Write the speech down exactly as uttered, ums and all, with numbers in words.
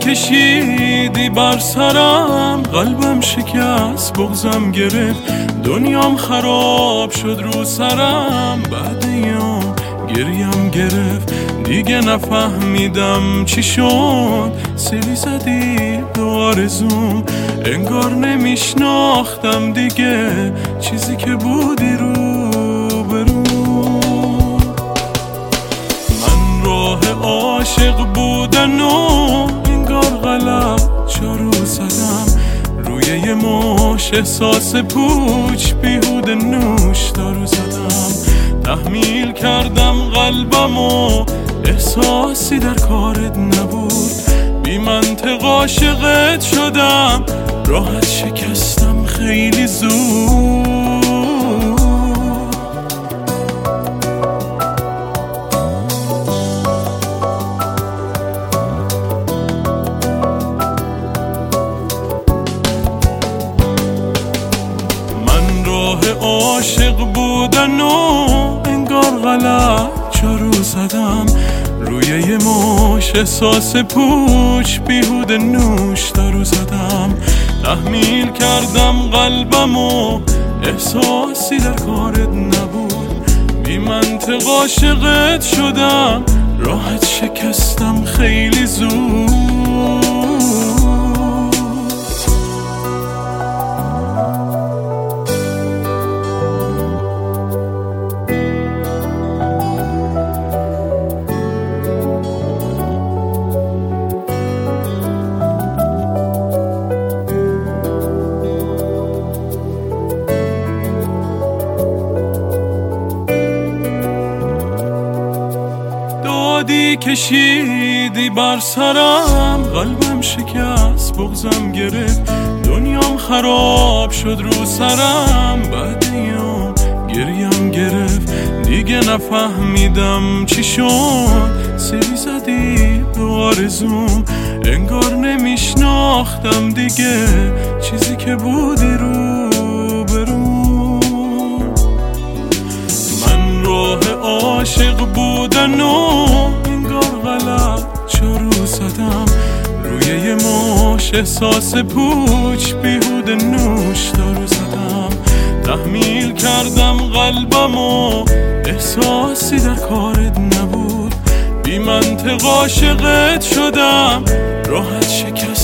کشیدی بر سرم، قلبم شکست بغزم گرفت، دنیام خراب شد رو سرم. بعد ایام گریم گرفت، دیگه نفهمیدم چی شد. سیلی زدی به آرزوم، انگار نمیشناختم دیگه چیزی که بودی رو برو. من راه عاشق بودن و انگار غلط چارو زدم، روی یه مش احساس پوچ بیهوده نوش دارو زدم. تحمیل کردم قلبم و احساسی در کارت نبود، بی منطق عاشقت شدم، راحت شکستم خیلی زود. من راه عاشق بودن و انگار غلط چارو زدم، روی یه مش احساس پوچ بیهوده نوش دارو زدم. تحمیل کردم قلبم و احساسی در کارت نبود، بی منطق عاشقت شدم، راحت شکستم خیلی زود. دادی کشیدی بر سرم، قلبم شکست بغزم گرفت، دنیام خراب شد رو سرم. بعد ایام گریم گرفت، دیگه نفهمیدم چی شد. سیلی زدی به آرزوم، انگار نمیشناختم دیگه چیزی که بودی رو برو. من راه عاشق بودن و انگار غلط چارو زدم، روی یه مش احساس پوچ بیهوده نوش دارو زدم. تحمیل کردم قلبم و احساسی در کارت نبود، بی منطق عاشقت شدم، راحت شکست